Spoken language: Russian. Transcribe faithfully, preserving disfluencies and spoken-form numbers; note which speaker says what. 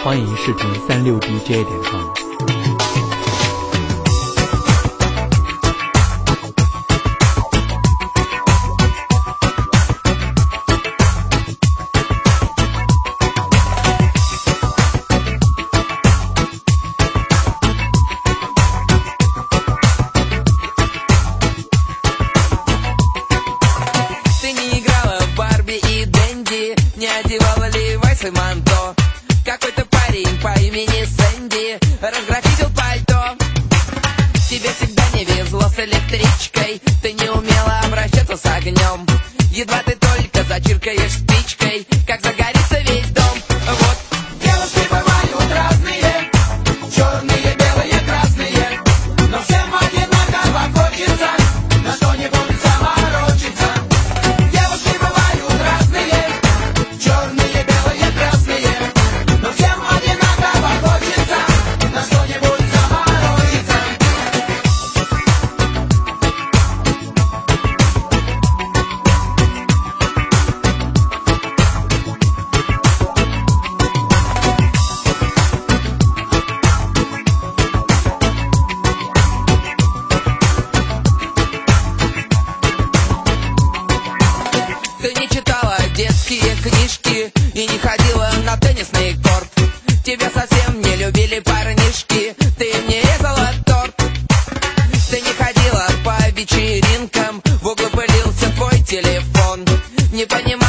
Speaker 1: 欢迎视频三六 D J 点 com。
Speaker 2: Не одевала Левайс и манто. Какой-то парень по имени Сэнди разграфитил пальто. Тебе всегда не везло с электричкой, ты не умела обращаться с огнем. Едва ты только зачиркаешь спичкой, как загорится весь дом. Вот. Девушки бывают разные, черные, белые, красные, но всем одинаково хочется на что-нибудь заморочиться. Девушки бывают разные, черные, белые, красные, но всем одинаково хочется на что-нибудь заморочиться. Ты не читала детские книжки и не ходила на теннисный корт. Тебя совсем не любили парнишки, ты не резала торт. Ты не ходила по вечеринкам, в углу пылился твой телефон. Не понимала